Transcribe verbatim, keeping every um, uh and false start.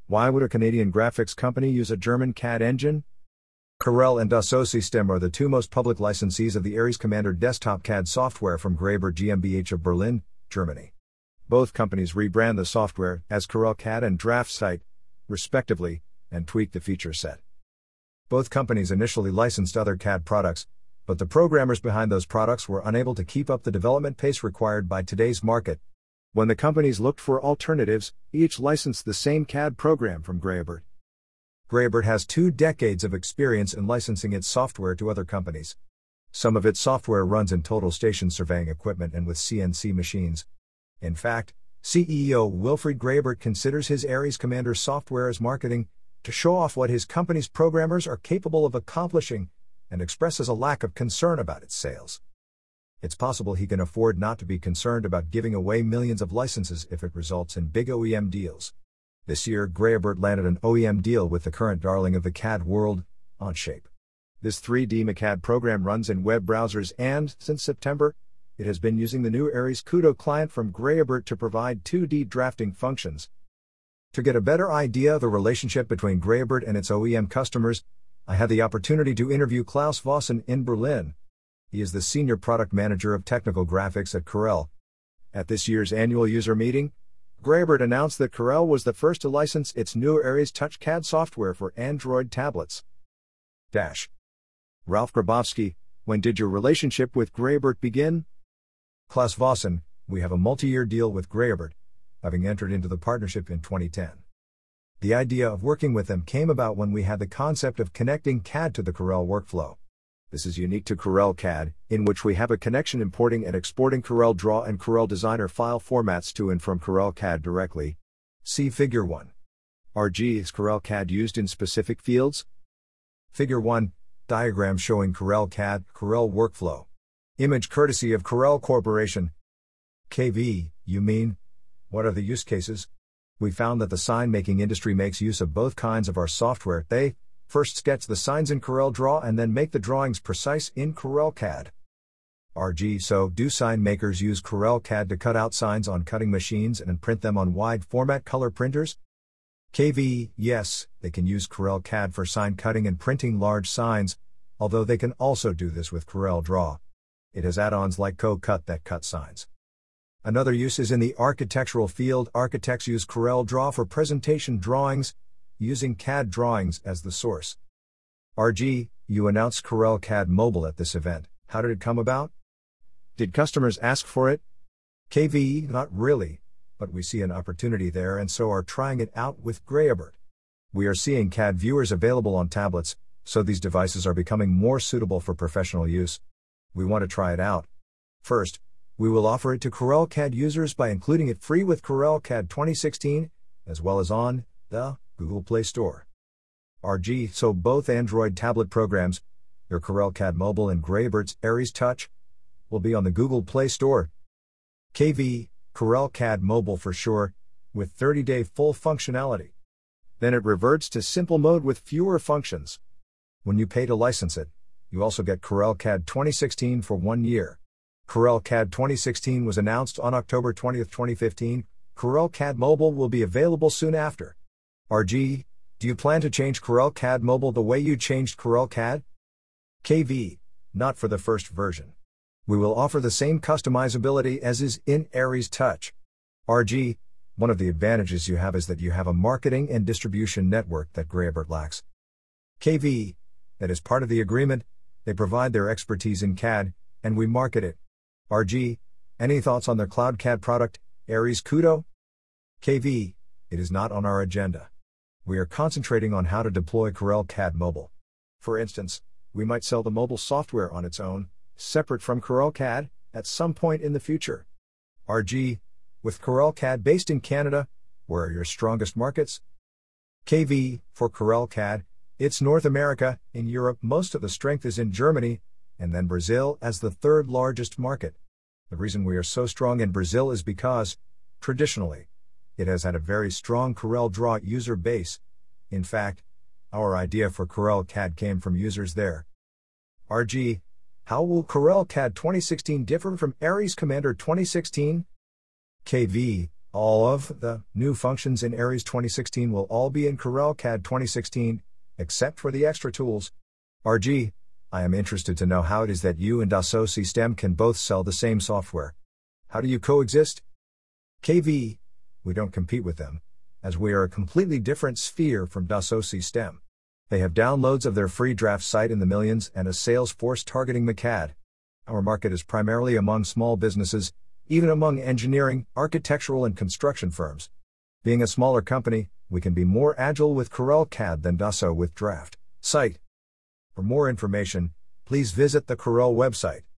Why would a Canadian graphics company use a German C A D engine? Corel and Dassault Systèmes are the two most public licensees of the Aries Commander desktop C A D software from Graebert GmbH of Berlin, Germany. Both companies rebrand the software as Corel C A D and DraftSight, respectively, and tweak the feature set. Both companies initially licensed other C A D products, but the programmers behind those products were unable to keep up the development pace required by today's market. When the companies looked for alternatives, each licensed the same C A D program from Graebert. Graebert has two decades of experience in licensing its software to other companies. Some of its software runs in total station surveying equipment and with C N C machines. In fact, C E O Wilfried Graebert considers his Aries Commander software as marketing, to show off what his company's programmers are capable of accomplishing, and expresses a lack of concern about its sales. It's possible he can afford not to be concerned about giving away millions of licenses if it results in big O E M deals. This year, Graebert landed an O E M deal with the current darling of the C A D world, Onshape. This three D M C A D program runs in web browsers and, since September, it has been using the new Aries Kudo client from Graebert to provide two D drafting functions. To get a better idea of the relationship between Graebert and its O E M customers, I had the opportunity to interview Klaus Vossen in Berlin. He is the Senior Product Manager of Technical Graphics at Corel. At this year's annual user meeting, Graebert announced that Corel was the first to license its new Aries Touch C A D software for Android tablets. Dash. Ralph Grabowski, when did your relationship with Graebert begin? Klaus Vossen, we have a multi-year deal with Graebert, having entered into the partnership in twenty ten. The idea of working with them came about when we had the concept of connecting C A D to the Corel workflow. This is unique to Corel C A D, in which we have a connection importing and exporting Corel Draw and Corel Designer file formats to and from Corel C A D directly. See Figure one. R G is Corel C A D used in specific fields? Figure one, diagram showing Corel C A D, Corel workflow. Image courtesy of Corel Corporation. K V, you mean? What are the use cases? We found that the sign-making industry makes use of both kinds of our software. They first sketch the signs in Corel Draw and then make the drawings precise in Corel C A D. R G So, do sign makers use Corel C A D to cut out signs on cutting machines and print them on wide format color printers? K V Yes, they can use Corel C A D for sign cutting and printing large signs, although they can also do this with Corel Draw. It has add-ons like CoCut that cut signs. Another use is in the architectural field. Architects use Corel Draw for presentation drawings, using C A D drawings as the source. R G, you announced Corel C A D Mobile at this event. How did it come about? Did customers ask for it? K V, not really, but we see an opportunity there and so are trying it out with Graebert. We are seeing C A D viewers available on tablets, so these devices are becoming more suitable for professional use. We want to try it out. First, we will offer it to Corel C A D users by including it free with Corel C A D twenty sixteen, as well as on the Google Play Store. R G So both Android tablet programs, your Corel C A D Mobile and Graebert's Aries Touch, will be on the Google Play Store. K V, Corel C A D Mobile for sure, with thirty day full functionality. Then it reverts to simple mode with fewer functions. When you pay to license it, you also get Corel C A D twenty sixteen for one year. Corel C A D twenty sixteen was announced on October twentieth, twenty fifteen. Corel C A D Mobile will be available soon after. R G, do you plan to change Corel C A D Mobile the way you changed Corel C A D? K V, not for the first version. We will offer the same customizability as is in Aries Touch. R G, one of the advantages you have is that you have a marketing and distribution network that Graebert lacks. K V, that is part of the agreement. They provide their expertise in C A D, and we market it. R G, any thoughts on their cloud C A D product, Aries Kudo? K V, it is not on our agenda. We are concentrating on how to deploy Corel C A D Mobile. For instance, we might sell the mobile software on its own, separate from Corel C A D, at some point in the future. R G, with Corel C A D based in Canada, where are your strongest markets? K V, for Corel C A D, it's North America. In Europe most of the strength is in Germany, and then Brazil as the third largest market. The reason we are so strong in Brazil is because, traditionally, it has had a very strong Corel Draw user base. In fact, our idea for Corel C A D came from users there. R G, how will Corel C A D twenty sixteen differ from Aries Commander twenty sixteen? K V, All of the new functions in Aries twenty sixteen will all be in Corel C A D twenty sixteen, except for the extra tools. R G, I am interested to know how it is that you and Dassault Systèmes can both sell the same software. How do you coexist? K V, we don't compete with them, as we are a completely different sphere from Dassault Systèmes. They have downloads of their free draft site in the millions and a sales force targeting the C A D. Our market is primarily among small businesses, even among engineering, architectural and construction firms. Being a smaller company, we can be more agile with Corel C A D than Dassault with draft site. For more information, please visit the Corel website.